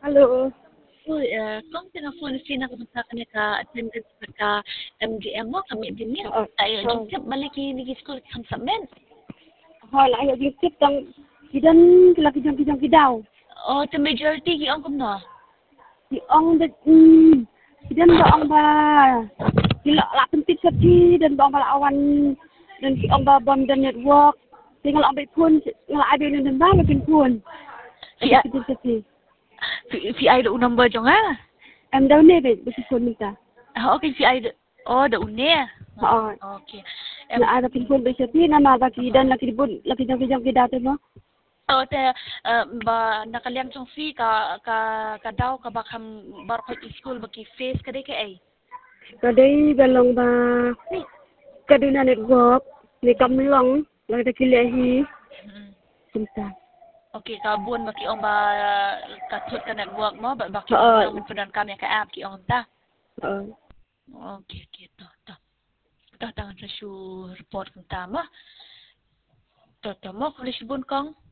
Halo. Uy, kung tinafon sina ko sa kanya ka attendance ka MGM mo kami din niya. Oo. Tayo Oo. jud balik ni school kam sa men. Hala, ayo gilip tang kidan kilaki daw. Oh, the majority gi ang kumno. Di ong da kidan ba ang ba kila la pentit sa ti dan ba ang ba awan dan ki ang ba bom dan network. Tinggal ang ba pun ngala ada dan ba makin pun. Si Kidan sa ti. si ay do number jong ha. Am daw ne be bisi pun minta. Okay si ay oh da une. Oo. Okay. Na ada pun be sa ti na ma ba kidan laki bun laki jang kidato mo. So te ba nakaliang jong fee ka daw ka bakam bar ko school baki face ka kay ay. Kadai balong ba kaduna network ni kamlong lang ta kilahi. Minta. Okay, kabun baki ong ba katut ka network mo baki Oo. ong punan kami ka app ki ong ta. Oo. Okay, to. Tangan sa report kang tama. To mo, kulis bun kang.